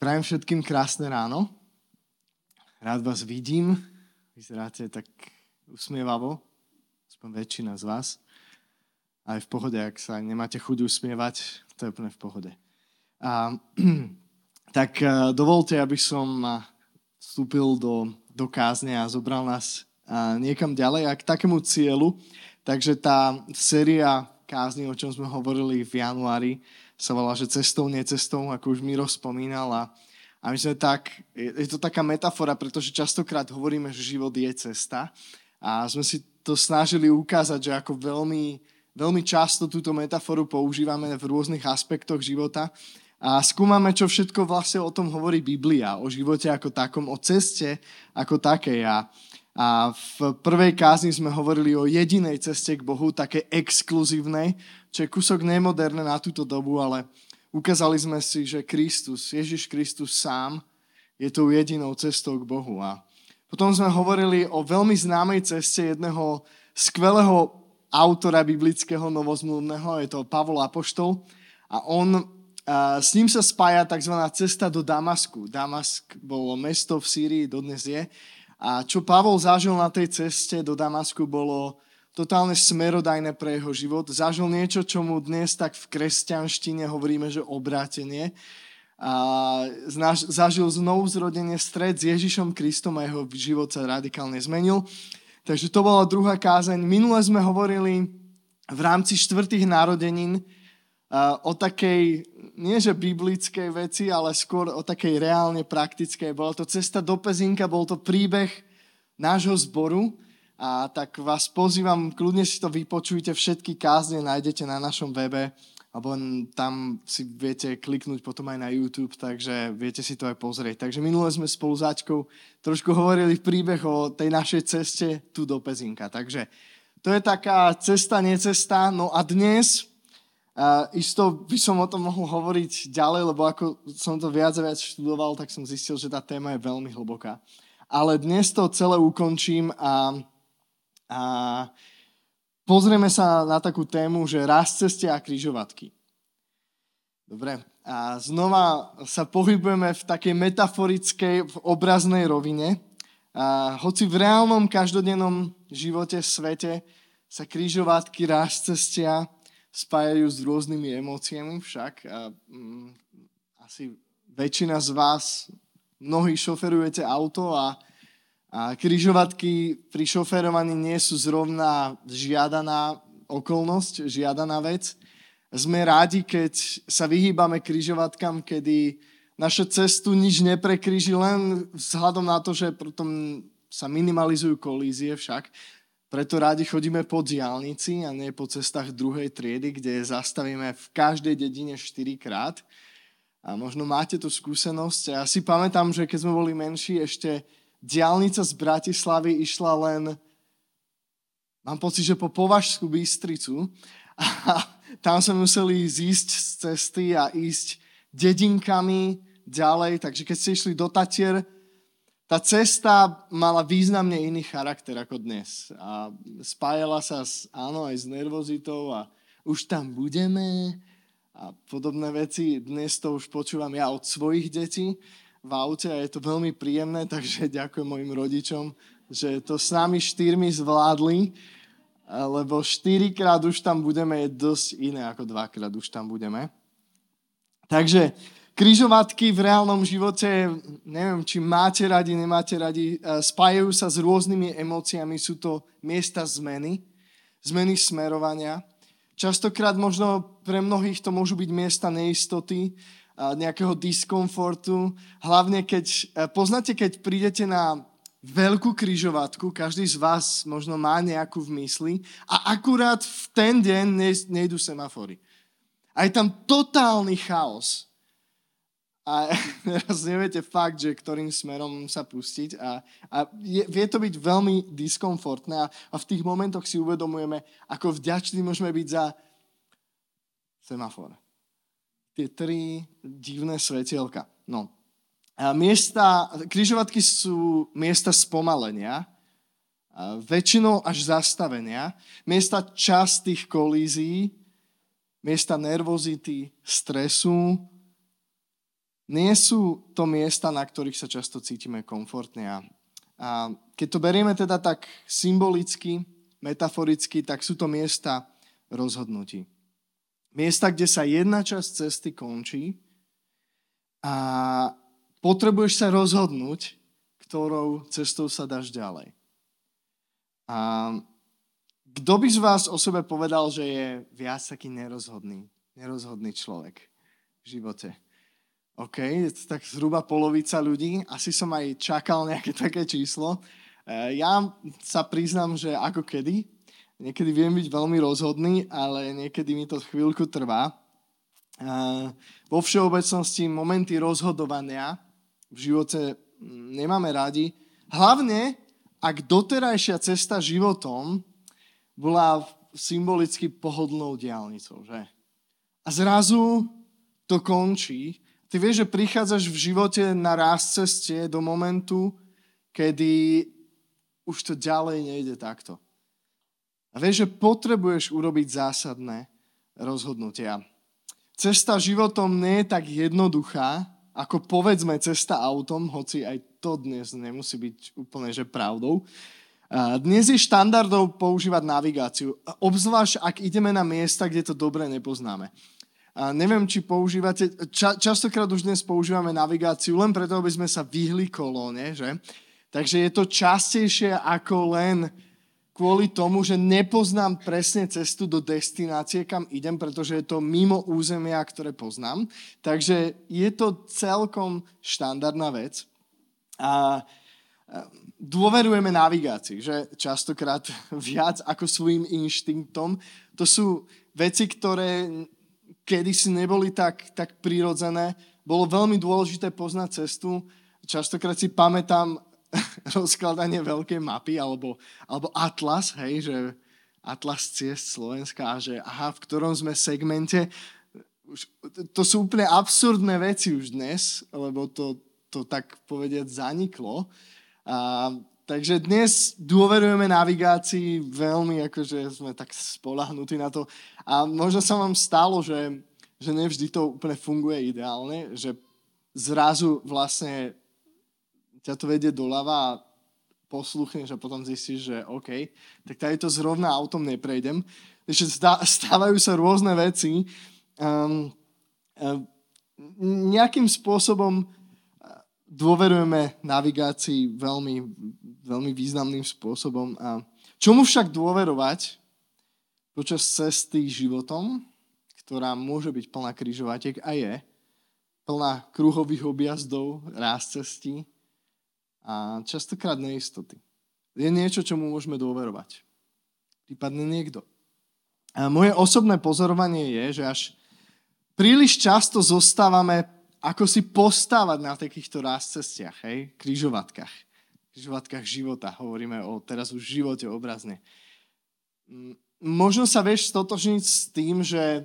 Prajem všetkým krásne ráno. Rád vás vidím. Vyzeráte tak usmievavo, aspoň väčšina z vás. Aj v pohode, ak sa nemáte chuť usmievať, to je úplne v pohode. Dovolte, aby som vstúpil do kázne a zobral nás niekam ďalej a k takému cieľu. Takže tá séria kázni, o čom sme hovorili v januári, sa volá, že cestou, necestou, ako už Miro spomínal. A my sme je to taká metafora, pretože častokrát hovoríme, že život je cesta. A sme si to snažili ukázať, že ako veľmi, veľmi často túto metaforu používame v rôznych aspektoch života. A skúmame, čo všetko vlastne o tom hovorí Biblia, o živote ako takom, o ceste ako takej. A v prvej kázni sme hovorili o jedinej ceste k Bohu, také exkluzívnej, čo je kúsok nemoderné na túto dobu, ale ukázali sme si, že Ježiš Kristus sám je tou jedinou cestou k Bohu. A potom sme hovorili o veľmi známej ceste jedného skvelého autora biblického novozmluvného, je to Pavol Apoštol, a s ním sa spája tzv. Cesta do Damasku. Damask bolo mesto v Sýrii, dodnes je. A čo Pavol zažil na tej ceste do Damasku, bolo totálne smerodajné pre jeho život. Zažil niečo, čo mu dnes tak v kresťanštine hovoríme, že obrátenie. A zažil znovu zrodenie, stret s Ježišom Kristom a jeho život sa radikálne zmenil. Takže to bola druhá kázeň. Minule sme hovorili v rámci 4. narodenín o takej, nie že biblickej veci, ale skôr o takej reálne praktickej. Bola to cesta do Pezínka, bol to príbeh nášho zboru. A tak vás pozývam, kľudne si to vypočujte, všetky kázne nájdete na našom webe, alebo tam si viete kliknúť potom aj na YouTube, takže viete si to aj pozrieť. Takže minule sme spolu s Ačkou trošku hovorili príbeh o tej našej ceste tu do Pezínka. Takže to je taká cesta, necesta. No a dnes isto by som o tom mohol hovoriť ďalej, lebo ako som to viac a viac študoval, tak som zistil, že tá téma je veľmi hlboká. Ale dnes to celé ukončím a pozrieme sa na takú tému, že rast ceste a križovatky. Dobre, a znova sa pohybujeme v takej metaforickej, v obraznej rovine. Hoci v reálnom, každodennom živote, svete sa križovatky, rast cestia spájajú s rôznymi emóciami však. Asi väčšina z vás, mnohí šoferujete auto a križovatky pri šoferovaní nie sú zrovna žiadaná okolnosť, žiadaná vec. Sme rádi, keď sa vyhýbame križovatkám, kedy naša cestu nič neprekríži, len vzhľadom na to, že potom sa minimalizujú kolízie však. Preto rádi chodíme po diaľnici a nie po cestách druhej triedy, kde zastavíme v každej dedine 4-krát. A možno máte tú skúsenosť. Ja si pamätám, že keď sme boli menší, ešte diaľnica z Bratislavy išla len, mám pocit, že po Považskú Bystricu. A tam sme museli zísť z cesty a ísť dedinkami ďalej. Takže keď ste išli do Tatier, tá cesta mala významne iný charakter ako dnes. A spájala sa aj s nervozitou a už tam budeme a podobné veci. Dnes to už počúvam ja od svojich detí v aute a je to veľmi príjemné, takže ďakujem mojim rodičom, že to s nami 4 zvládli, lebo 4-krát už tam budeme je dosť iné ako 2-krát už tam budeme. Takže križovatky v reálnom živote, neviem, či máte radi, nemáte radi, spájajú sa s rôznymi emóciami, sú to miesta zmeny smerovania. Častokrát možno pre mnohých to môžu byť miesta neistoty, nejakého diskomfortu, hlavne poznáte, keď prídete na veľkú križovatku, každý z vás možno má nejakú v mysli a akurát v ten deň nejdú semafory. A je tam totálny chaos. A teraz neviete fakt, že ktorým smerom sa pustiť vie to byť veľmi diskomfortné a v tých momentoch si uvedomujeme, ako vďační môžeme byť za semafor. Tie 3 divné svetielka. No. Križovatky sú miesta spomalenia, väčšinou až zastavenia, miesta častých kolízií, miesta nervozity, stresu, nie sú to miesta, na ktorých sa často cítime komfortne. A keď to berieme teda tak symbolicky, metaforicky, tak sú to miesta rozhodnutí. Miesta, kde sa jedna časť cesty končí a potrebuješ sa rozhodnúť, ktorou cestou sa dáš ďalej. A kto by z vás o sebe povedal, že je viac taký nerozhodný človek v živote? OK, je to tak zhruba polovica ľudí. Asi som aj čakal nejaké také číslo. Ja sa priznám, že ako kedy. Niekedy viem byť veľmi rozhodný, ale niekedy mi to chvíľku trvá. Vo všeobecnosti momenty rozhodovania v živote nemáme radi. Hlavne, ak doterajšia cesta životom bola symbolicky pohodlnou diaľnicou, že? A zrazu to končí. Ty vieš, že prichádzaš v živote na ráz ceste do momentu, kedy už to ďalej nejde takto. A vieš, že potrebuješ urobiť zásadné rozhodnutia. Cesta životom nie je tak jednoduchá, ako povedzme cesta autom, hoci aj to dnes nemusí byť úplne že pravdou. Dnes je štandardou používať navigáciu, obzvlášť ak ideme na miesta, kde to dobre nepoznáme. Neviem, či používate, častokrát už dnes používame navigáciu len preto, aby sme sa vyhli kolóne, že? Takže je to častejšie ako len kvôli tomu, že nepoznám presne cestu do destinácie, kam idem, pretože je to mimo územia, ktoré poznám. Takže je to celkom štandardná vec. A dôverujeme navigácii, že častokrát viac ako svojim inštinktom. To sú veci, ktoré kedysi neboli tak prirodzené. Bolo veľmi dôležité poznať cestu. Častokrát si pamätám rozkladanie veľkej mapy alebo atlas, hej, že atlas ciest Slovenska a že aha, v ktorom sme segmente. To sú úplne absurdné veci už dnes, lebo to tak povediať zaniklo. Takže dnes dôverujeme navigácii veľmi, akože sme tak spoľahnutí na to. A možno sa vám stalo, že nevždy to úplne funguje ideálne, že zrazu vlastne ťa to vedie doľava a posluchneš a potom zistíš, že OK, tak tady to zrovna autom neprejdem. Takže stávajú sa rôzne veci. Nejakým spôsobom dôverujeme navigácii veľmi, veľmi významným spôsobom. Čomu však dôverovať počas cesty životom, ktorá môže byť plná križovatiek a je, plná kruhových objazdov, ráz cestí a častokrát neistoty. Je niečo, čomu môžeme dôverovať. Prípadne niekto. A moje osobné pozorovanie je, že až príliš často zostávame ako si postávať na takýchto ráz cestiach, hej, križovatkách života. Hovoríme teraz už v živote obrazne. Možno sa vieš stotožniť s tým, že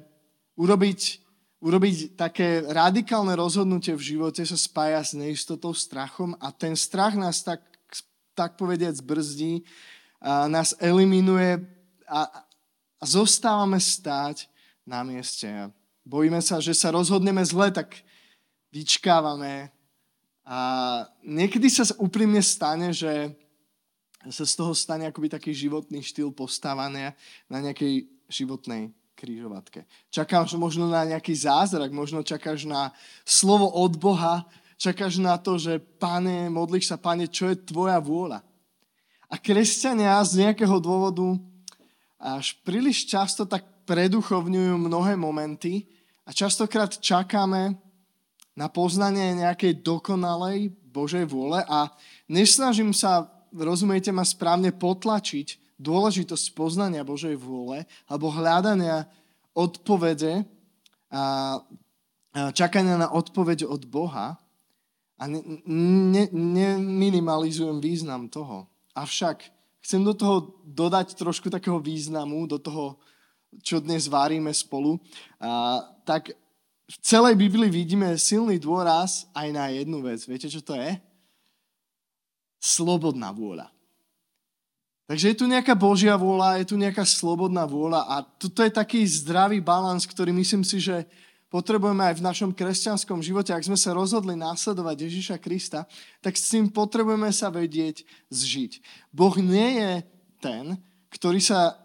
urobiť také radikálne rozhodnutie v živote sa spája s neistotou, strachom a ten strach nás tak povediac brzdí, a nás eliminuje a zostávame stáť na mieste. Bojíme sa, že sa rozhodneme zle, tak vyčkávame a niekedy sa úprimne stane, že sa z toho stane akoby taký životný štýl postávania na nejakej životnej križovatke. Čakáš možno na nejaký zázrak, možno čakáš na slovo od Boha, čakáš na to, že Pane, modlíš sa, Pane, čo je tvoja vôľa. A kresťania z nejakého dôvodu až príliš často tak preduchovňujú mnohé momenty a častokrát čakáme na poznanie nejakej dokonalej Božej vôle a nesnažím sa, rozumiete ma správne, potlačiť dôležitosť poznania Božej vôle alebo hľadania odpovede a čakania na odpoveď od Boha a neminimalizujem význam toho. Avšak chcem do toho dodať trošku takého významu, do toho, čo dnes várime spolu. Tak v celej Biblii vidíme silný dôraz aj na jednu vec. Viete, čo to je? Slobodná vôľa. Takže je tu nejaká Božia vôľa, je tu nejaká slobodná vôľa a toto je taký zdravý balans, ktorý myslím si, že potrebujeme aj v našom kresťanskom živote, ak sme sa rozhodli následovať Ježiša Krista, tak s tým potrebujeme sa vedieť zžiť. Boh nie je ten, ktorý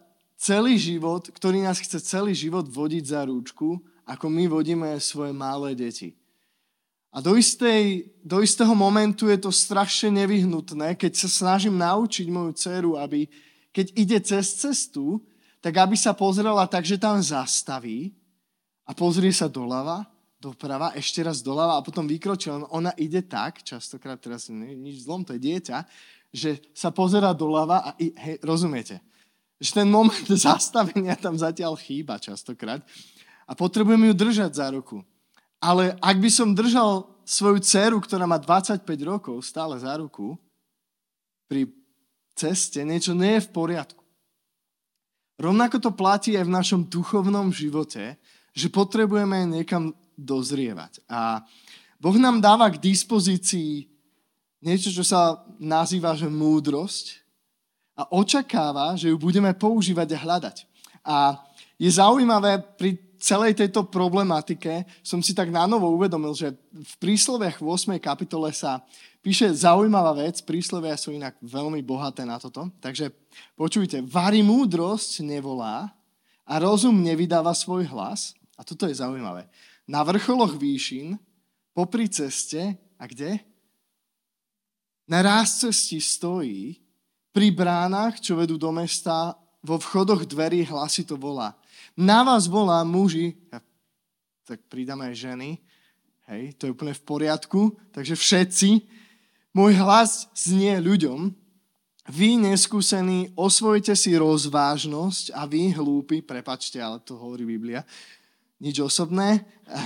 nás chce celý život vodiť za rúčku, ako my vodíme svoje malé deti. A do istého momentu je to strašne nevyhnutné, keď sa snažím naučiť moju dceru, aby keď ide cez cestu, tak aby sa pozrela tak, že tam zastaví a pozrie sa doľava, doprava, ešte raz doľava a potom vykročí. Ona ide tak, častokrát teraz nič zlom, to je dieťa, že sa pozerá doľava a rozumiete, že ten moment zastavenia tam zatiaľ chýba častokrát a potrebujem ju držať za ruku. Ale ak by som držal svoju dceru, ktorá má 25 rokov, stále za ruku, pri ceste, niečo nie je v poriadku. Rovnako to platí aj v našom duchovnom živote, že potrebujeme niekam dozrievať. A Boh nám dáva k dispozícii niečo, čo sa nazýva, že múdrosť a očakáva, že ju budeme používať a hľadať. A je zaujímavé, pri celej tejto problematike som si tak nanovo uvedomil, že v prísloviach v 8. kapitole sa píše zaujímavá vec, príslovia sú inak veľmi bohaté na toto, takže počujte, vari múdrosť nevolá a rozum nevydáva svoj hlas, a toto je zaujímavé, na vrcholoch výšin, popri ceste, a kde? Na rázcesti stojí, pri bránach, čo vedú do mesta, vo vchodoch dverí hlasito volá. Na vás volá muži, tak pridáme aj ženy, hej, to je úplne v poriadku, takže všetci, môj hlas znie ľuďom, vy neskúsení, osvojte si rozvážnosť a vy hlúpi, prepáčte, ale to hovorí Biblia, nič osobné,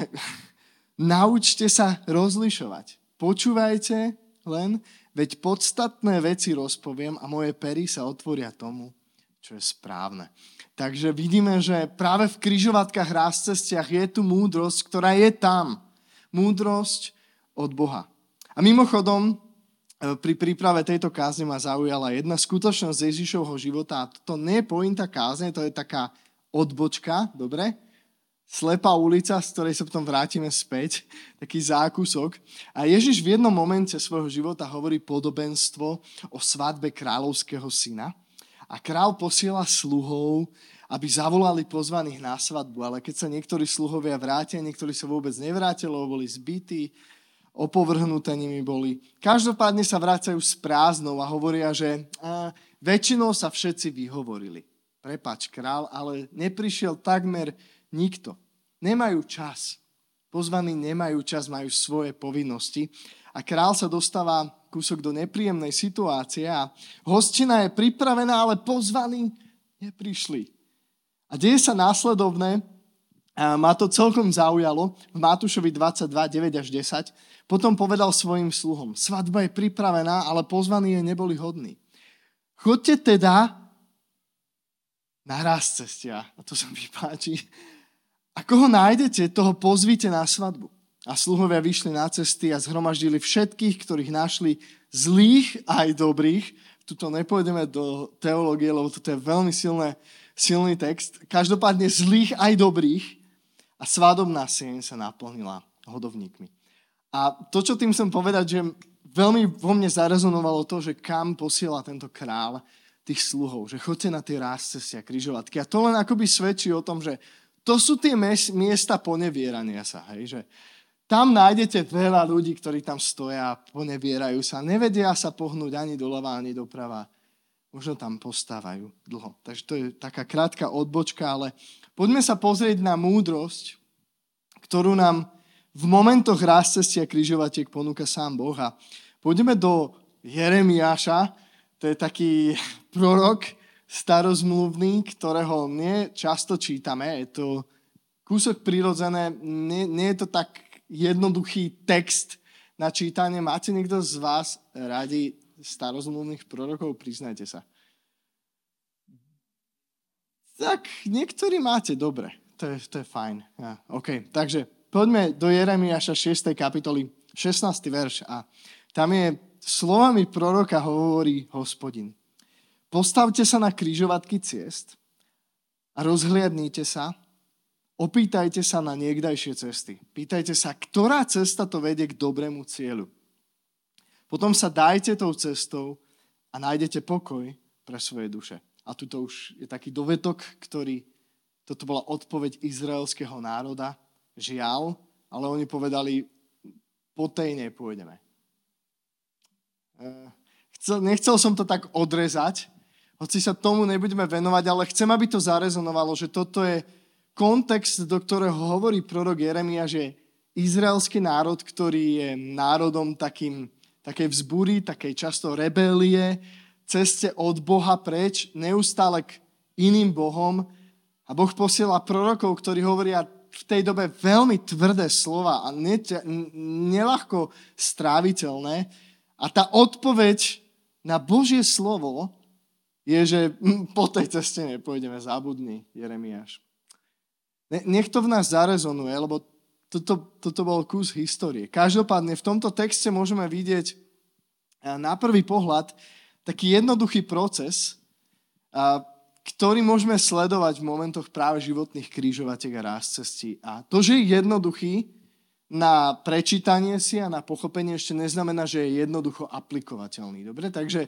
naučte sa rozlišovať. Počúvajte len, veď podstatné veci rozpoviem a moje pery sa otvoria tomu, čo je správne. Takže vidíme, že práve v križovatkách, rázcestiach je tu múdrosť, ktorá je tam. Múdrosť od Boha. A mimochodom, pri príprave tejto kázne ma zaujala jedna skutočnosť z Ježišovho života. A to nie je pointa kázne, to je taká odbočka, dobre? Slepá ulica, z ktorej sa potom vrátime späť, taký zákusok. A Ježiš v jednom momente svojho života hovorí podobenstvo o svadbe kráľovského syna. A král posiela sluhov, aby zavolali pozvaných na svadbu. Ale keď sa niektorí sluhovia vrátia, niektorí sa vôbec nevrátili, lebo boli zbytí, opovrhnuté nimi boli. Každopádne sa vracajú s prázdnou a hovoria, že väčšinou sa všetci vyhovorili. Prepáč, král, ale neprišiel takmer nikto. Nemajú čas. Pozvaní nemajú čas, majú svoje povinnosti. A král sa dostáva kúsok do nepríjemnej situácie a hostina je pripravená, ale pozvaní neprišli. A deje sa následovné, a ma to celkom zaujalo, v Matúšovi 22, 9 až 10, potom povedal svojim sluhom, svadba je pripravená, ale pozvaní jej neboli hodní. Choďte teda na rázcestia, a to sa mi páči. A koho nájdete, toho pozvíte na svadbu. A sluhovia vyšli na cesty a zhromaždili všetkých, ktorých našli, zlých aj dobrých. Tuto nepôjdeme do teológie, lebo toto je veľmi silný text. Každopádne zlých aj dobrých. A svadobná sieň sa naplnila hodovníkmi. A to, čo tým chcem povedať, že veľmi vo mne zarezonovalo to, že kam posiela tento král tých sluhov. Že choďte na tie rázcestia, križovatky. A to len akoby svedčí o tom, že to sú tie miesta ponevierania sa. Hej? Že tam nájdete veľa ľudí, ktorí tam stoja a ponevierajú sa. Nevedia sa pohnúť ani doľava, ani doprava. Možno tam postávajú dlho. Takže to je taká krátka odbočka, ale poďme sa pozrieť na múdrosť, ktorú nám v momentoch rázcestia križovatiek ponúka sám Boh. A pôjdeme do Jeremiáša, to je taký prorok starozmluvný, ktorého nie často čítame. Je to kúsok prirodzené, nie je to tak jednoduchý text na čítanie. Máte niekto z vás radi starozmluvných prorokov? Priznajte sa. Tak, niektorí máte, dobre. To je fajn. Ja, OK, takže poďme do Jeremiáša 6. kapitoly, 16. verš. A tam je slovami proroka hovorí Hospodin. Postavte sa na križovatky ciest a rozhliadnite sa, Opýtajte sa na niekdajšie cesty. Pýtajte sa, ktorá cesta to vedie k dobrému cieľu. Potom sa dajte tou cestou a nájdete pokoj pre svoje duše. A tuto už je taký dovetok, toto bola odpoveď izraelského národa. Žiaľ, ale oni povedali, po tej nepôjdeme. Nechcel som to tak odrezať, hoci sa tomu nebudeme venovať, ale chcem, aby to zarezonovalo, že toto je kontext, do ktorého hovorí prorok Jeremia, že izraelský národ, ktorý je národom takej vzbúry, takej často rebélie, ceste od Boha preč, neustále k iným bohom. A Boh posiela prorokov, ktorí hovoria v tej dobe veľmi tvrdé slova a neľahko stráviteľné. A tá odpoveď na Božie slovo je, že po tej ceste nepôjdeme, zabudni, Jeremiáš. Nech to v nás zarezonuje, lebo toto bol kus histórie. Každopádne v tomto texte môžeme vidieť na prvý pohľad taký jednoduchý proces, ktorý môžeme sledovať v momentoch práve životných krížovatiek a rázcestí. A to, že je jednoduchý na prečítanie si a na pochopenie, ešte neznamená, že je jednoducho aplikovateľný. Dobre? Takže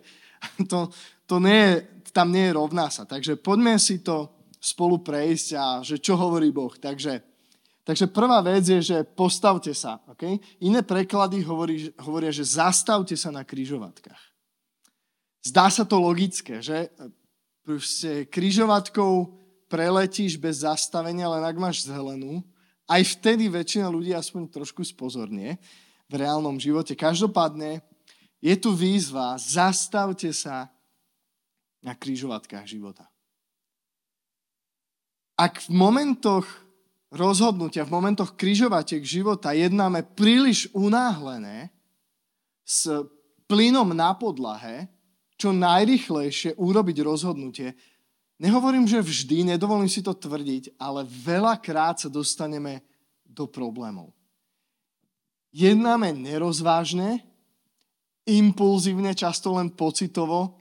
tam nie je rovná sa. Takže poďme si to spolu prejsť a že čo hovorí Boh. Takže prvá vec je, že postavte sa. Okay? Iné preklady hovoria, že zastavte sa na križovatkách. Zdá sa to logické, že proste križovatkou preletíš bez zastavenia, len ak máš zelenú. Aj vtedy väčšina ľudí aspoň trošku spozornie v reálnom živote. Každopádne je tu výzva, zastavte sa na križovatkách života. Ak v momentoch rozhodnutia, v momentoch križovatiek života jednáme príliš unáhlené s plynom na podlahe, čo najrýchlejšie urobiť rozhodnutie, nehovorím, že vždy, nedovolím si to tvrdiť, ale veľakrát sa dostaneme do problémov. Jednáme nerozvážne, impulzívne, často len pocitovo,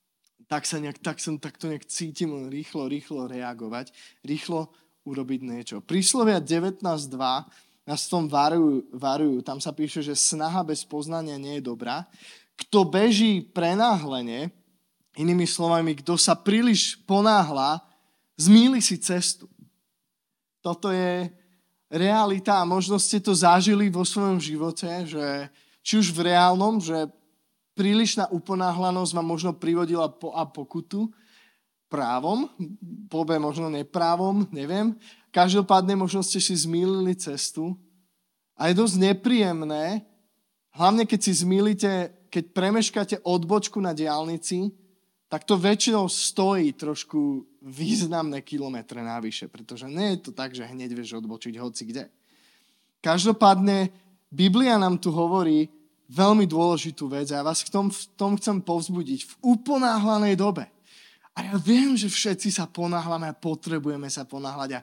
takto nejak cítim len rýchlo reagovať, rýchlo urobiť niečo. Príslovia 19.2 nás v tom varujú. Tam sa píše, že snaha bez poznania nie je dobrá. Kto beží prenáhlene, inými slovami, kto sa príliš ponáhla, zmýli si cestu. Toto je realita a možno ste to zažili vo svojom živote, že či už v reálnom, že prílišná uponáhlanosť vám možno privodila pokutu právom, možno neprávom, neviem. Každopádne možno ste si zmýlili cestu a je dosť nepríjemné, hlavne keď si zmýlite, keď premeškáte odbočku na diaľnici, tak to väčšinou stojí trošku významné kilometre navyše, pretože nie je to tak, že hneď vieš odbočiť hoci kde. Každopádne Biblia nám tu hovorí veľmi dôležitú vec a ja vás v tom chcem povzbudiť v uponáhlanej dobe. A ja viem, že všetci sa ponáhľame a potrebujeme sa ponáhľať.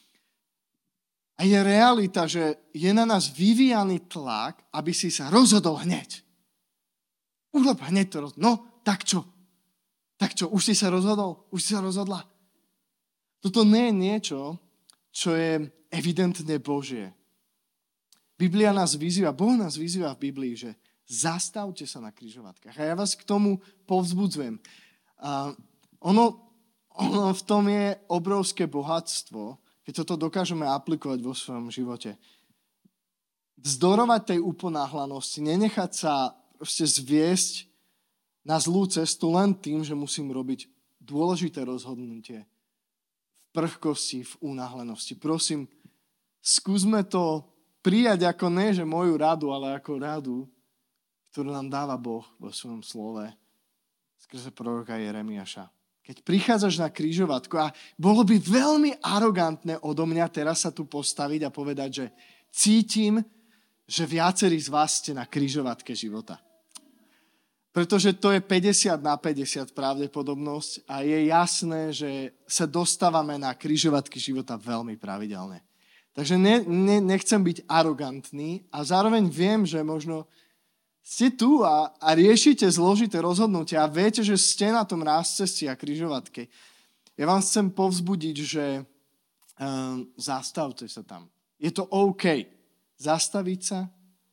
A je realita, že je na nás vyvíjaný tlak, aby si sa rozhodol hneď. Urob hneď to No, tak čo? Už si sa rozhodol? Už si sa rozhodla? Toto nie je niečo, čo je evidentne Božie. Biblia nás vyzýva, Boh nás vyzýva v Biblii, že zastavte sa na križovatkách. A ja vás k tomu povzbudzujem. Ono v tom je obrovské bohatstvo, keď toto dokážeme aplikovať vo svojom živote. Vzdorovať tej uponáhlanosti, nenechať sa proste zviesť na zlú cestu len tým, že musím robiť dôležité rozhodnutie v prchkosti, v unáhlenosti. Prosím, skúsme to prijať ako ne, že moju radu, ale ako radu, ktorú nám dáva Boh vo svojom slove skrze proroka Jeremiáša. Keď prichádzaš na križovatku a bolo by veľmi arogantné odo mňa teraz sa tu postaviť a povedať, že cítim, že viacerí z vás ste na križovatke života. Pretože to je 50/50 pravdepodobnosť a je jasné, že sa dostávame na križovatky života veľmi pravidelne. Takže nechcem byť arogantný a zároveň viem, že možno ste tu a riešite zložité rozhodnutia a viete, že ste na tom rázcestí a križovatke. Ja vám chcem povzbudiť, že zastavte sa tam. Je to OK. Zastaviť sa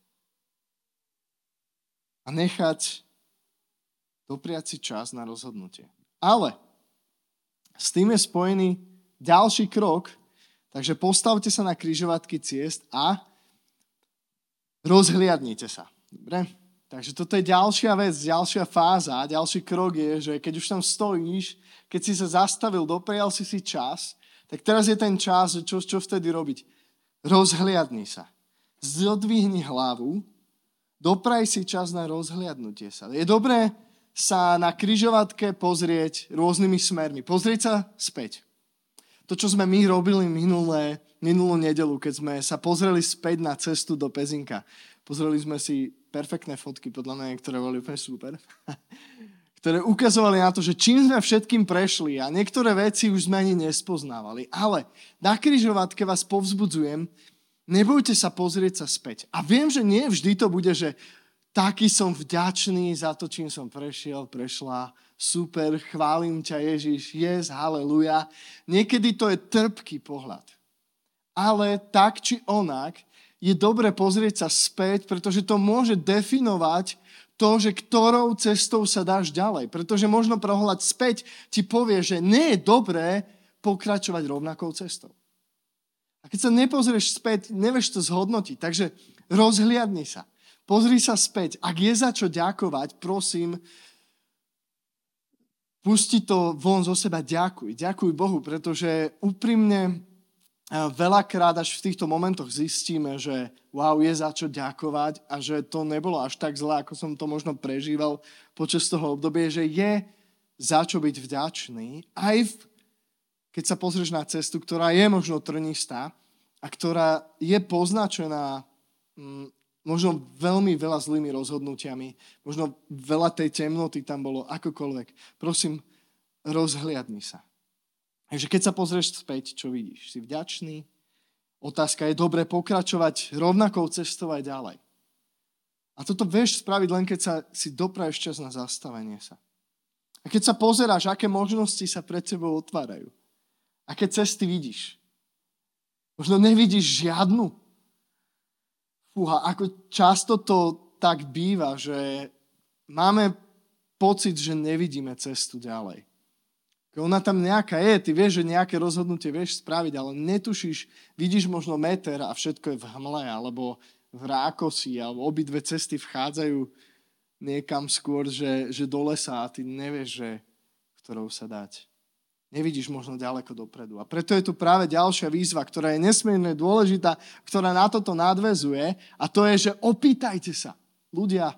a nechať dopriať si čas na rozhodnutie. Ale s tým je spojený ďalší krok, takže postavte sa na križovatky ciest a rozhliadnite sa. Dobre? Takže toto je ďalšia vec, ďalšia fáza, ďalší krok je, že keď už tam stojíš, keď si sa zastavil, doprial si čas, tak teraz je ten čas, čo vtedy robiť? Rozhliadni sa. Zodvihni hlavu, dopraj si čas na rozhliadnutie sa. Je dobré sa na križovatke pozrieť rôznymi smermi. Pozrieť sa späť. To, čo sme my robili minulú nedeľu, keď sme sa pozreli späť na cestu do Pezinka. Pozreli sme si perfektné fotky, podľa mňa, ktoré boli úplne super, ktoré ukazovali na to, že čím sme všetkým prešli a niektoré veci už sme ani nespoznávali. Ale na križovatke vás povzbudzujem, nebojte sa pozrieť sa späť. A viem, že nie vždy to bude, že taký som vďačný za to, čím som prešla, super, chválim ťa Ježiš, yes, haleluja. Niekedy to je trpký pohľad. Ale tak či onak je dobre pozrieť sa späť, pretože to môže definovať to, že ktorou cestou sa dáš ďalej. Pretože možno pohľad späť ti povie, že nie je dobré pokračovať rovnakou cestou. A keď sa nepozrieš späť, nevieš to zhodnotiť. Takže rozhliadni sa. Pozri sa späť. Ak je za čo ďakovať, prosím, pusti to von zo seba. Ďakuj. Ďakuj Bohu, pretože úprimne veľakrát až v týchto momentoch zistíme, že wow, je za čo ďakovať a že to nebolo až tak zlé, ako som to možno prežíval počas toho obdobia, že je za čo byť vďačný, aj keď sa pozrieš na cestu, ktorá je možno trnistá a ktorá je poznačená možno veľmi veľa zlými rozhodnutiami, možno veľa tej temnoty tam bolo, akokoľvek. Prosím, rozhliadni sa. Takže keď sa pozrieš späť, čo vidíš? Si vďačný? Otázka je dobre pokračovať rovnakou cestou aj ďalej. A toto vieš spraviť len keď sa si dopraješ čas na zastavenie sa. A keď sa pozeráš, aké možnosti sa pred tebou otvárajú. Aké cesty vidíš? Možno nevidíš žiadnu. Fúha, ako často to tak býva, že máme pocit, že nevidíme cestu ďalej. Keď ona tam nejaká je, ty vieš, že nejaké rozhodnutie vieš spraviť, ale netušíš, vidíš možno meter a všetko je v hmle, alebo v rákosi, alebo obidve cesty vchádzajú niekam skôr, že do lesa a ty nevieš, že ktorou sa dať. Nevidíš možno ďaleko dopredu. A preto je tu práve ďalšia výzva, ktorá je nesmierne dôležitá, ktorá na toto nadväzuje, a to je, že opýtajte sa. Ľudia,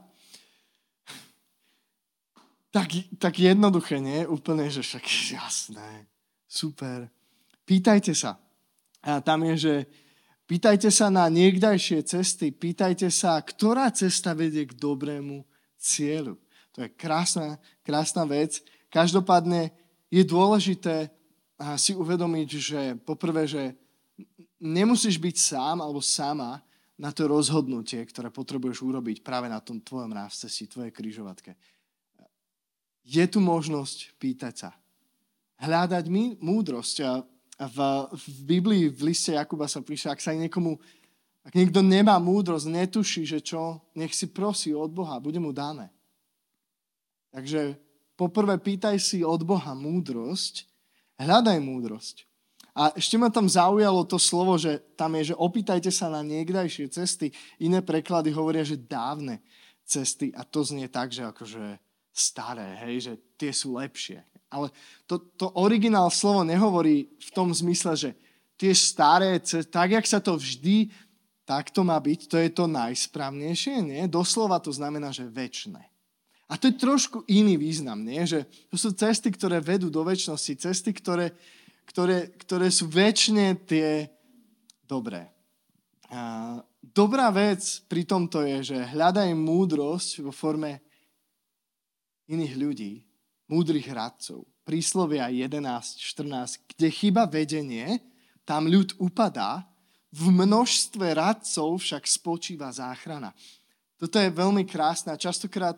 tak jednoduché, nie? Úplne, že však jasné, super. Pýtajte sa. A tam je, že pýtajte sa na niekdajšie cesty, pýtajte sa, ktorá cesta vedie k dobrému cieľu. To je krásna vec. Každopádne je dôležité si uvedomiť, že poprvé, že nemusíš byť sám alebo sama na to rozhodnutie, ktoré potrebuješ urobiť práve na tom tvojom návcesi, tvojej križovatke. Je tu možnosť pýtať sa. Hľadať múdrosť. A v Biblii, v liste Jakuba sa píše, ak niekto nemá múdrosť, netuší, že čo, nech si prosí od Boha, bude mu dané. Takže poprvé pýtaj si od Boha múdrosť, hľadaj múdrosť. A ešte ma tam zaujalo to slovo, že tam je, že opýtajte sa na niekdajšie cesty. Iné preklady hovoria, že dávne cesty. A to znie tak, že akože staré, hej, že tie sú lepšie. Ale to originál slovo nehovorí v tom zmysle, že tie staré cesty, tak jak sa to vždy takto má byť, to je to najsprávnejšie, nie? Doslova to znamená, že večné. A to je trošku iný význam, nie? Že to sú cesty, ktoré vedú do večnosti, cesty, ktoré sú večne tie dobré. A dobrá vec pri tomto je, že hľadaj múdrosť vo forme iných ľudí, múdrych radcov. Príslovia 11:14, kde chýba vedenie, tam ľud upadá, v množstve radcov však spočíva záchrana. Toto je veľmi krásne a častokrát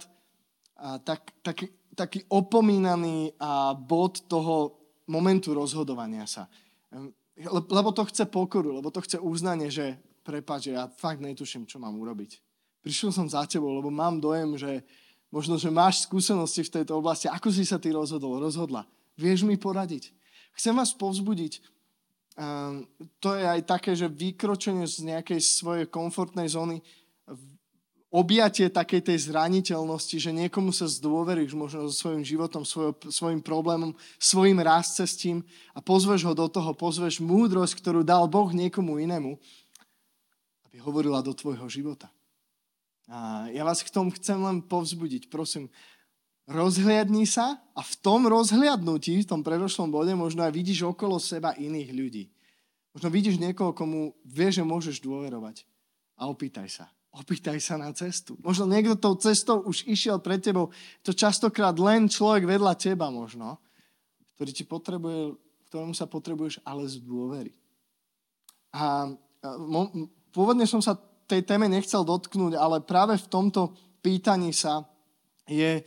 taký opomínaný bod toho momentu rozhodovania sa. lebo to chce pokoru, lebo to chce uznanie, že prepáč, ja fakt netuším, čo mám urobiť. Prišiel som za tebou, lebo mám dojem, že možno, že máš skúsenosti v tejto oblasti. Ako si sa ty rozhodla? Vieš mi poradiť? Chcem vás povzbudiť. To je aj také, že vykročenie z nejakej svojej komfortnej zóny, objatie takej tej zraniteľnosti, že niekomu sa zdôveríš možno so svojím životom, svojim problémom, svojim rázcestím a pozveš ho do toho, pozveš múdrosť, ktorú dal Boh niekomu inému, aby hovorila do tvojho života. A ja vás k tomu chcem len povzbudiť. Prosím, rozhliadni sa a v tom rozhliadnutí, v tom predošlom bode, možno aj vidíš okolo seba iných ľudí. Možno vidíš niekoho, komu vieš, že môžeš dôverovať. A opýtaj sa. Opýtaj sa na cestu. Možno niekto tou cestou už išiel pred tebou. To častokrát len človek vedľa teba možno, ktorý ti potrebuje, ktorému sa potrebuješ ale zdôveriť. A pôvodne som sa tej téme nechcel dotknúť, ale práve v tomto pýtaní sa je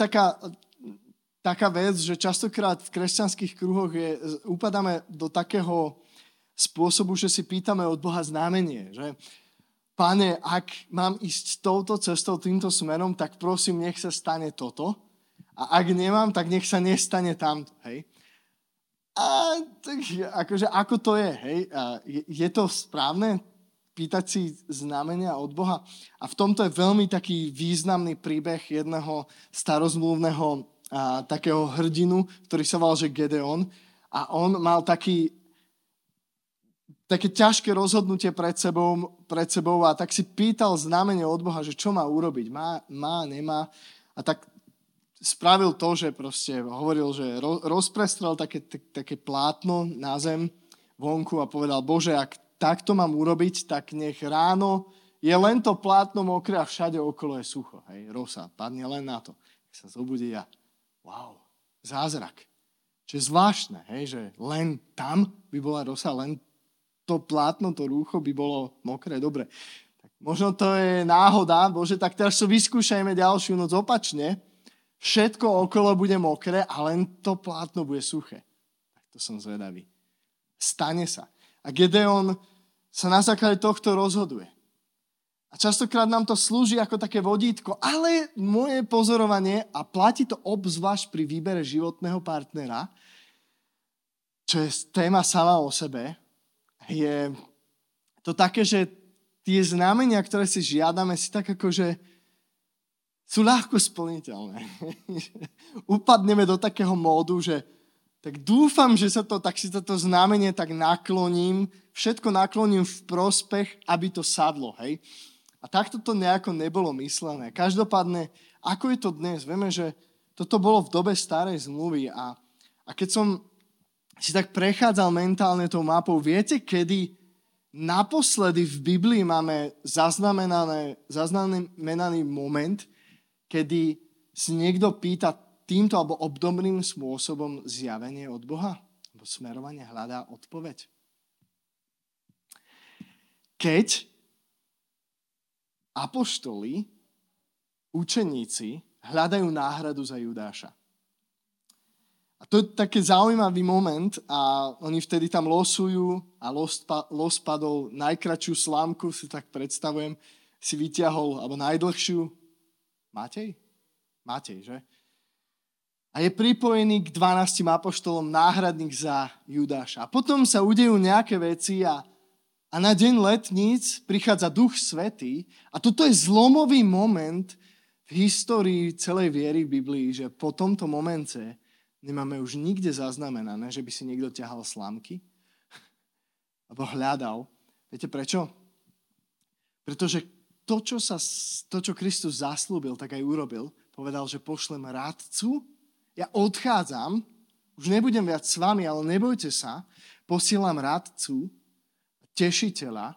taká vec, že častokrát v kresťanských kruhoch upadáme do takého spôsobu, že si pýtame od Boha znamenie, že Pane, ak mám ísť touto cestou, týmto smerom, tak prosím, nech sa stane toto. A ak nemám, tak nech sa nestane tamto. Hej? A tak, akože, ako to je? Hej? Je to správne pýtať si znamenia od Boha? A v tomto je veľmi taký významný príbeh jedného starozmluvného takého hrdinu, ktorý sa volal, že Gedeon. A on mal také ťažké rozhodnutie pred sebou a tak si pýtal znamenie od Boha, že čo má urobiť. Má, nemá. A tak spravil to, že proste hovoril, že rozprestrel také plátno na zem vonku a povedal, Bože, ak takto mám urobiť, tak nech ráno je len to plátno mokré a všade okolo je sucho. Hej, rosa, padne len na to. Tak sa zobudí a wow, zázrak. Čo je zvláštne, hej, že len tam by bola rosa, len to plátno, to rúcho by bolo mokré. Dobre, tak možno to je náhoda. Bože, tak teraz to vyskúšajme ďalšiu noc opačne. Všetko okolo bude mokré a len to plátno bude suché. Tak to som zvedavý. Stane sa. A Gedeon sa na základe tohto rozhoduje. A častokrát nám to slúži ako také vodítko, ale moje pozorovanie, a platí to obzvlášť pri výbere životného partnera, čo je téma sama o sebe, je to také, že tie znamenia, ktoré si žiadame, si tak akože sú ľahko splniteľné. Upadneme do takého módu, že tak dúfam, že tak si toto znamenie tak nakloním, všetko nakloním v prospech, aby to sadlo, hej. A takto to nejako nebolo myslené. Každopádne, ako je to dnes? Vieme, že toto bolo v dobe starej zmluvy a keď som si tak prechádzal mentálne tou mapou. Viete, kedy naposledy v Biblii máme zaznamenaný moment, kedy si niekto pýta týmto alebo obdobným spôsobom zjavenie od Boha? Alebo smerovanie hľadá odpoveď. Keď apoštoli, učeníci, hľadajú náhradu za Judáša. A to je taký zaujímavý moment a oni vtedy tam losujú a los padol najkračšiu slámku, si tak predstavujem, si vyťahol, alebo najdlhšiu. Matej, že? A je pripojený k 12 apoštolom náhradník za Judáša. A potom sa udejú nejaké veci a na deň letníc prichádza Duch Svätý a toto je zlomový moment v histórii celej viery v Biblii, že po tomto momente nemáme už nikde zaznamenané, že by si niekto ťahal slámky alebo hľadal. Viete prečo? Pretože to, čo Kristus zaslúbil, tak aj urobil. Povedal, že pošlem rádcu, ja odchádzam, už nebudem viac s vami, ale nebojte sa, posielam rádcu, tešiteľa.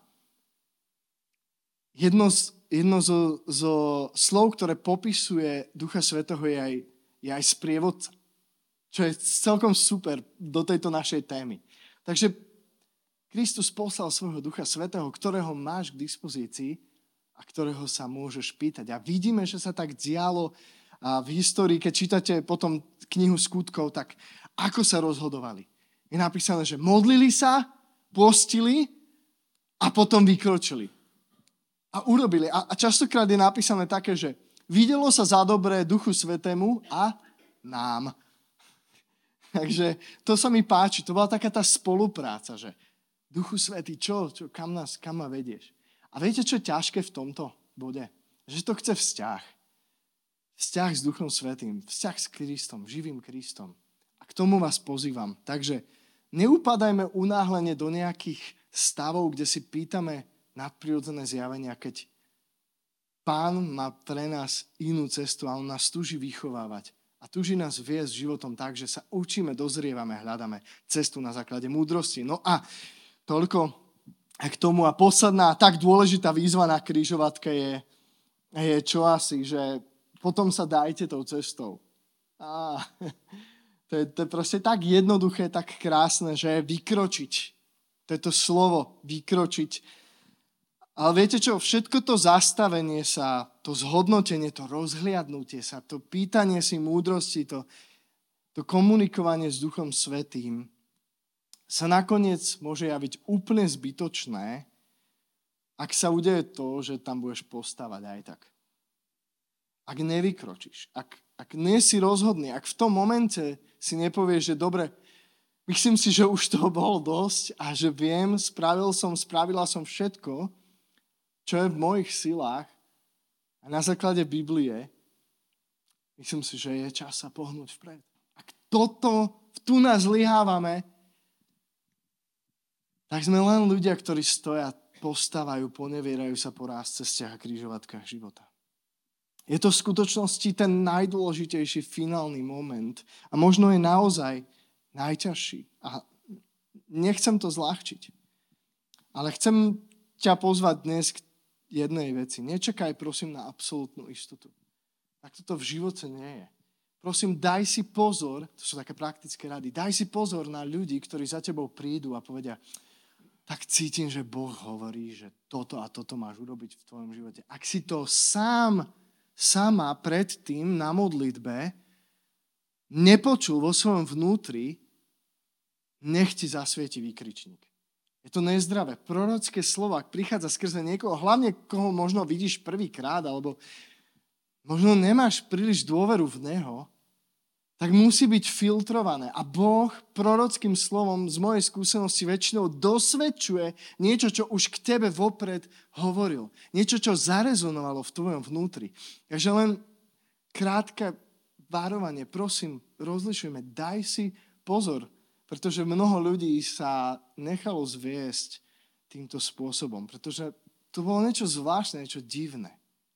Jedno zo slov, ktoré popisuje Ducha Svätého, je aj sprievodca. Čo je celkom super do tejto našej témy. Takže Kristus poslal svojho Ducha Svätého, ktorého máš k dispozícii a ktorého sa môžeš pýtať. A vidíme, že sa tak dialo v histórii, keď čítate potom knihu Skutkov, tak ako sa rozhodovali. Je napísané, že modlili sa, postili a potom vykročili. A urobili. A častokrát je napísané také, že videlo sa za dobré Duchu Svätému a nám. Takže to sa mi páči. To bola taká tá spolupráca, že Duchu Svätý, kam ma vedieš? A viete, čo je ťažké v tomto bode? Že to chce vzťah. Vzťah s Duchom Svätým. Vzťah s Kristom, živým Kristom. A k tomu vás pozývam. Takže neupadajme unáhlene do nejakých stavov, kde si pýtame nadprirodzené zjavenia, keď Pán má pre nás inú cestu a on nás túži vychovávať. A túži nás viesť životom tak, že sa učíme, dozrievame, hľadáme cestu na základe múdrosti. No a toľko k tomu. A posledná, tak dôležitá výzva na križovatke je čo asi, že potom sa dajte tou cestou. To je proste tak jednoduché, tak krásne, že vykročiť. To je to slovo, vykročiť. Ale viete čo, všetko to zastavenie sa, to zhodnotenie, to rozhliadnutie sa, to pýtanie si múdrosti, to komunikovanie s Duchom Svätým sa nakoniec môže javiť úplne zbytočné, ak sa udeje to, že tam budeš postávať aj tak. Ak nevykročíš, ak nie si rozhodný, ak v tom momente si nepovieš, že dobre, myslím si, že už toho bolo dosť a že viem, spravila som všetko, čo je v mojich silách a na základe Biblie myslím si, že je čas sa pohnúť vpred. Ak tu nás zlyhávame, tak sme len ľudia, ktorí stoja, postávajú, ponevierajú sa po cestiach a križovatkách života. Je to v skutočnosti ten najdôležitejší finálny moment a možno je naozaj najťažší. A nechcem to zľahčiť, ale chcem ťa pozvať dnes k jednej veci. Nečakaj, prosím, na absolútnu istotu. Tak toto v živote nie je. Prosím, daj si pozor, to sú také praktické rady, daj si pozor na ľudí, ktorí za tebou prídu a povedia, tak cítim, že Boh hovorí, že toto a toto máš urobiť v tvojom živote. Ak si to sama predtým na modlitbe nepočul vo svojom vnútri, nech ti zasvieti výkričník. Je to nezdravé. Prorocké slovo, ak prichádza skrze niekoho, hlavne koho možno vidíš prvýkrát, alebo možno nemáš príliš dôveru v neho, tak musí byť filtrované. A Boh prorockým slovom z mojej skúsenosti väčšinou dosvedčuje niečo, čo už k tebe vopred hovoril. Niečo, čo zarezonovalo v tvojom vnútri. Takže len krátke varovanie. Prosím, rozlišujme. Daj si pozor, pretože mnoho ľudí sa nechalo zviesť týmto spôsobom, pretože to bolo niečo zvláštne, niečo divné.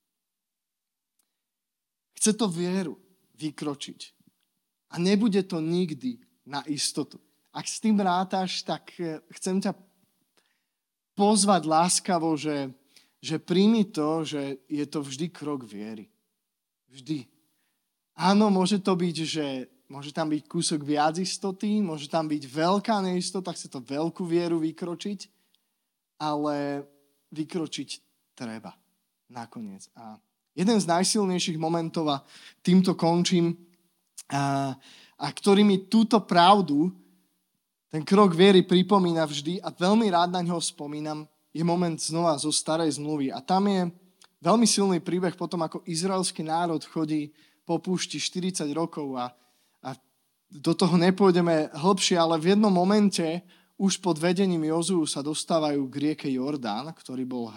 Chce to vieru vykročiť. A nebude to nikdy na istotu. Ak s tým rátaš, tak chcem ťa pozvať láskavo, že príjmi to, že je to vždy krok viery. Vždy. Áno, môže to byť, že môže tam byť kúsok viac istoty, môže tam byť veľká neistota, chce to veľkú vieru vykročiť, ale vykročiť treba nakoniec. A jeden z najsilnejších momentov, a týmto končím, a ktorý mi túto pravdu, ten krok viery pripomína vždy a veľmi rád na ňo spomínam, je moment znova zo starej zmluvy. A tam je veľmi silný príbeh potom, ako izraelský národ chodí po púšti 40 rokov a do toho nepôjdeme hlbšie, ale v jednom momente už pod vedením Jozuu sa dostávajú k rieke Jordán, ktorý bol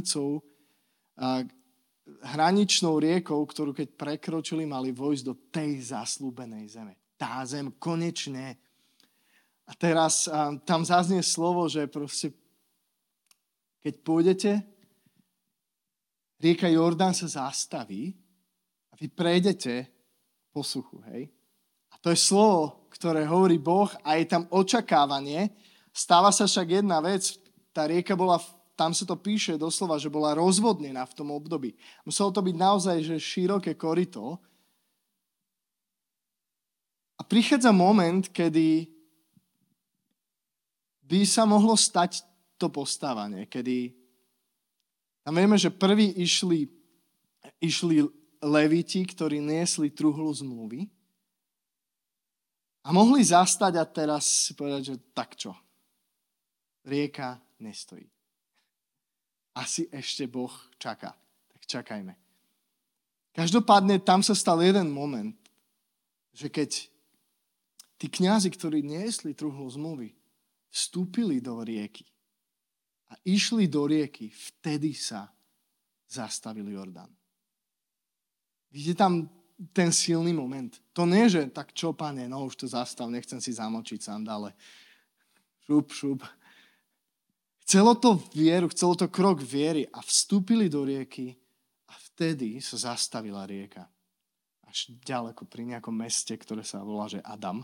hraničnou riekou, ktorú keď prekročili, mali vojsť do tej zasľúbenej zeme. Tá zem konečne. A teraz tam zaznie slovo, že proste keď pôjdete, rieka Jordán sa zastaví a vy prejdete po suchu, hej? To je slovo, ktoré hovorí Boh a je tam očakávanie. Stáva sa však jedna vec, tá rieka bola, tam sa to píše doslova, že bola rozvodnená v tom období. Muselo to byť naozaj že široké koryto. A prichádza moment, kedy by sa mohlo stať to postávanie, kedy tam vieme, že prví išli leviti, ktorí niesli truhlu zmluvy. A mohli zastať a teraz si povedať, že tak čo? Rieka nestojí. Asi ešte Boh čaká. Tak čakajme. Každopádne tam sa stal jeden moment, že keď tí kňazi, ktorí niesli truhlu zmluvy, vstúpili do rieky a išli do rieky, vtedy sa zastavil Jordán. Vidíte tam ten silný moment. To nie, že tak čo, pane, no už to zastav, nechcem si zamočiť sandále. Šup. Chcelo to vieru, chcelo to krok viery a vstúpili do rieky a vtedy sa zastavila rieka. Až ďaleko pri nejakom meste, ktoré sa volá, že Adam.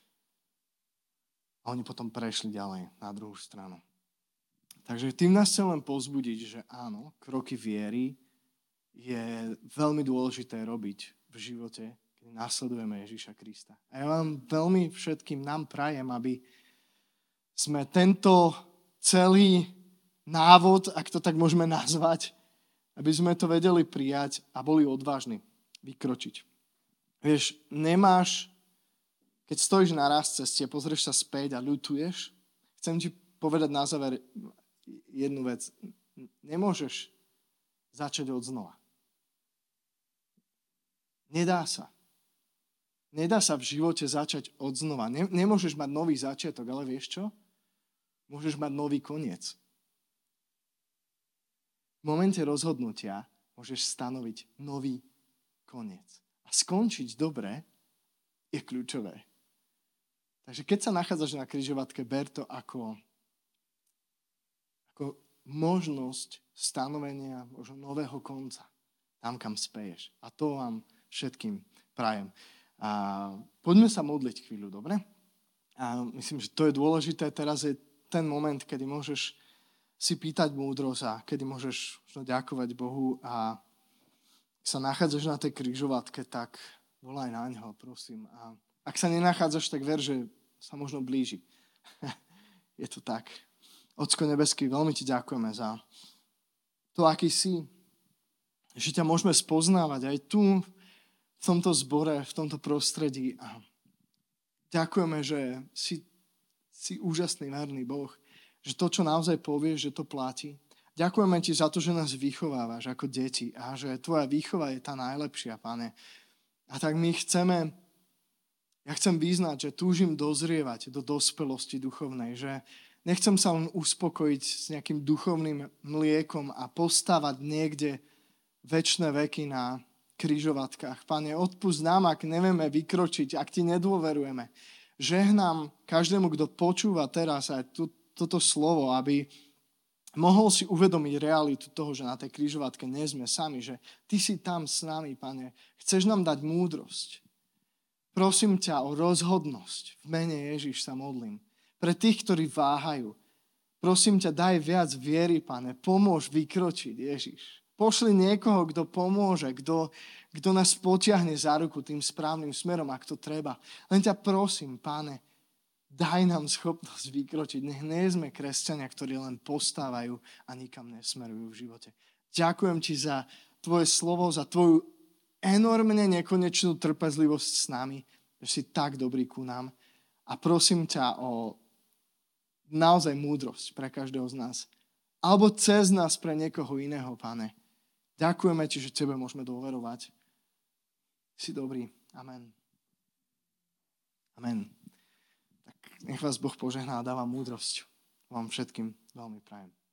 A oni potom prešli ďalej na druhú stranu. Takže tým nás chcem len povzbudiť, že áno, kroky viery je veľmi dôležité robiť v živote, keď nasledujeme Ježiša Krista. A ja vám veľmi všetkým nám prajem, aby sme tento celý návod, ak to tak môžeme nazvať, aby sme to vedeli prijať a boli odvážni vykročiť. Vieš, keď stojíš na raz ceste, pozrieš sa späť a ľutuješ, chcem ti povedať na záver jednu vec. Nemôžeš začať od znova. Nedá sa. Nedá sa v živote začať od znova. Nemôžeš mať nový začiatok, ale vieš čo? Môžeš mať nový koniec. V momente rozhodnutia môžeš stanoviť nový koniec. A skončiť dobre je kľúčové. Takže keď sa nachádzaš na križovatke, ber to ako možnosť stanovenia možno nového konca. Tam, kam speješ. A to vám všetkým prajem. A poďme sa modliť chvíľu, dobre? A myslím, že to je dôležité. Teraz je ten moment, kedy môžeš si pýtať múdrosť a kedy môžeš ďakovať Bohu a ak sa nachádzaš na tej križovatke, tak volaj na ňo, prosím. A ak sa nenachádzaš, tak ver, že sa možno blíži. Je to tak. Ocko nebeský, veľmi ti ďakujeme za to, aký si, že ťa môžeme spoznávať aj tu, v tomto zbore, v tomto prostredí. A ďakujeme, že si úžasný, verný Boh, že to, čo naozaj povieš, že to platí. Ďakujeme ti za to, že nás vychovávaš ako deti a že tvoja výchova je tá najlepšia, Pane. A tak ja chcem vyznať, že túžim dozrievať do dospelosti duchovnej, že nechcem sa len uspokojiť s nejakým duchovným mliekom a postávať niekde večné veky na križovatkách. Pane, odpusť nám, ak nevieme vykročiť, ak ti nedôverujeme. Žehnám každému, kto počúva teraz aj toto slovo, aby mohol si uvedomiť realitu toho, že na tej križovatke nie sme sami, že ty si tam s nami, Pane. Chceš nám dať múdrosť. Prosím ťa o rozhodnosť. V mene Ježiš sa modlím. Pre tých, ktorí váhajú. Prosím ťa, daj viac viery, Pane. Pomôž vykročiť, Ježiš. Pošli niekoho, kto pomôže, kto nás potiahne za ruku tým správnym smerom, ak to treba. Len ťa prosím, Pane, daj nám schopnosť vykročiť. Nech nie sme kresťania, ktorí len postávajú a nikam nesmerujú v živote. Ďakujem ti za tvoje slovo, za tvoju enormne nekonečnú trpezlivosť s nami, že si tak dobrý ku nám. A prosím ťa o naozaj múdrosť pre každého z nás. Alebo cez nás pre niekoho iného, Pane. Ďakujeme ti, že tebe môžeme dôverovať. Si dobrý. Amen. Amen. Tak nech vás Boh požehná a dáva múdrosť. Vám všetkým veľmi prajem.